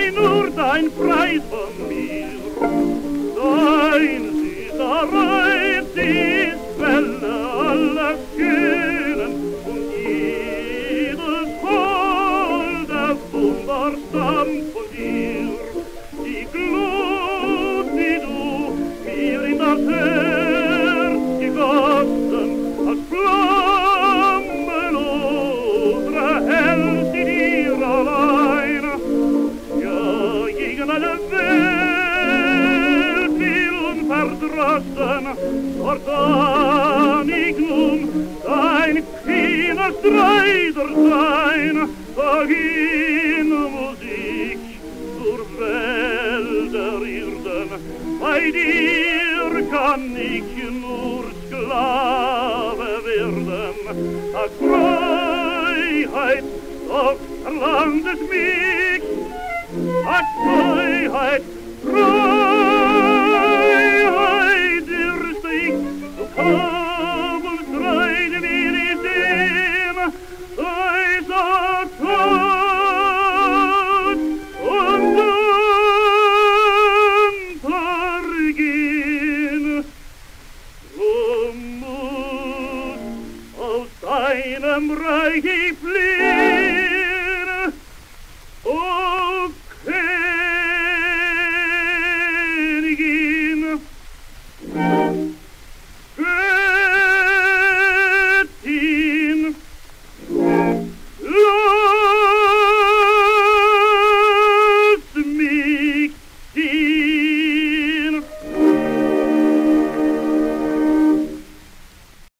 sei nur dein Preis von mir. Dein süßer Reiz ist Quelle aller Schönen und jedes holde wundersam von dir. Die Glut, die du mir in das Herz gegossen, als flammenlose hält in dir allein. Ja, gegen alle Welt will unverdrossen, kann ich nun dein kühner Streiter sein. Sag in Musik zur Welt der Irden, bei dir kann ich nur Sklave werden. Ach, Freiheit, doch verlangt es mich. Ach, Freiheit, Freiheit.